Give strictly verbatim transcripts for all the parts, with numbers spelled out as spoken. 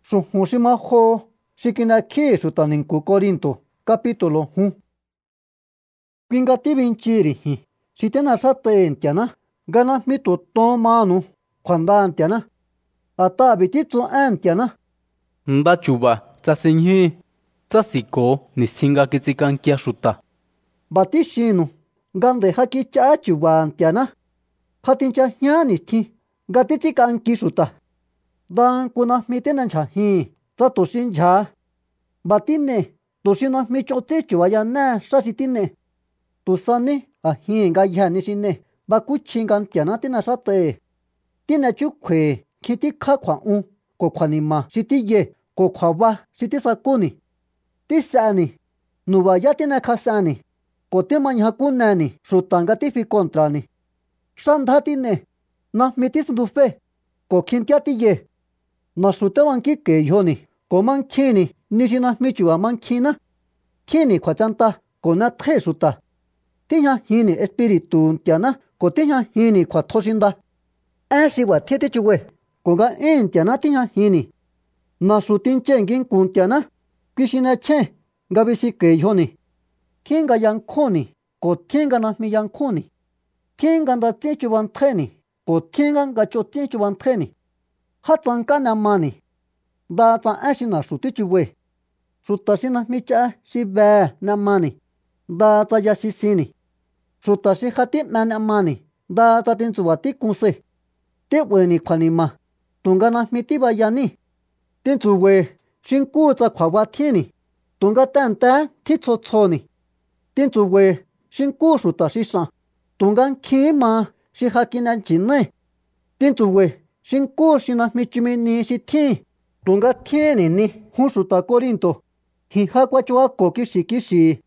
Suhushima shikina ki sutaninku Corinto capítulo uno. Quingati vincirihi sitena satentiana gana mitu tomanu kwandantiana ata bititsu antiana nda chuba tsasinhi tsasiko nistinga kitsikankia xuta batishinu gande hakicha chubantiana hatincha jñanisthi gatitikanki xuta dan kuna mitena nchahi tsatoshin nja batine tushina michotse chubayana shasitine tusani ahin ngayani shine bakuchingantiana tina sate tina chukwe kiti khakwaun ko khwanima sitiye ko khwaba sitisakuni tisani nubaya tina khasani ko temanyhakunani shutanga tifi kontrani shandhatine na mitisndufe ko khintiatiye na shutewanki ke yoni ko mankhini nishina michua mankhina khini khwachanta ko na the shuta tinya hini espiritu tiana ko tinya hini khwathoshinda asiwa thete chuwe ko ga en tiana tinya hini na shutin chengin kun tiana kishina che gabisi ke yoni kinga yankhoni ko tinga na mi yankhoni kinga nda tichuwan theni ko tinga ga chotichuwan theni hatsan kana mani da ta ashina shutichuwe shutashina micha shibe na mani da ta yasisini shutashi hati mana mani da ta tinsuwati kunse teweni kwanima tungana mitiba yani tinsuwe shinku tsa khwawa thini tunga tanta titsotsoni tinsuwe shinku shutashi san tunga khima shi hakina jinne tinsuwe shinku shina michimini shi thi tunga thieni ni hun shuta Corinto hi hakwa chua ko kishi kishi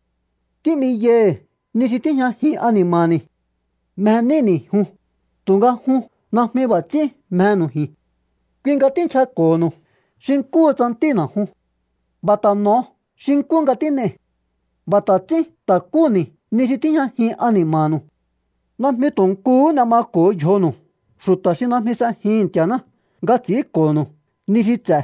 timiye ni sitinya hi animani maneni hu tunga hu na me bati manu hi kinga tincha kono shinku tantina hu batano shinku ngatine batati takuni ni sitinya hi animanu na me tonku na ma ko jono shuta shina misa hintiana ngati kono ni sitsa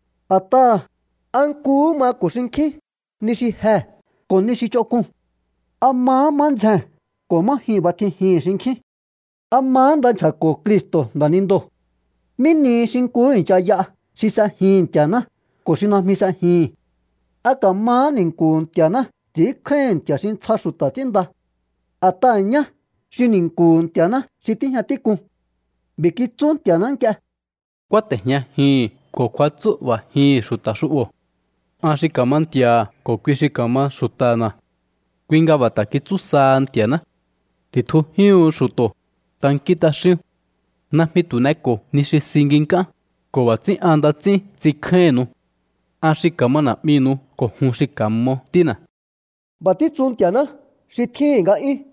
ata anku ma kushinki nishi he ko nishi chokun amma manza ko ma hi bati hi shinki amma nda chako Kristo ndanindo mini shinku inchaya shisa hintiana ko shina misa hi aka ma ninkun tiana tikhen tia shin tsashuta tinda atanya shininkun tiana shitinya tikun bikitsun tiana kya kwatehnya hi ko kwatsu wa hi shuta shuwo ashi kamantia ko kwishi kama shutana kwinga bata kitsu santiana tithu hiu shuto tankita shi na mituneko nishi singinka ko batsi andatsi tsikhenu ashi kama na minu ko hunshi kamo tina batitsun tiana shi thinga i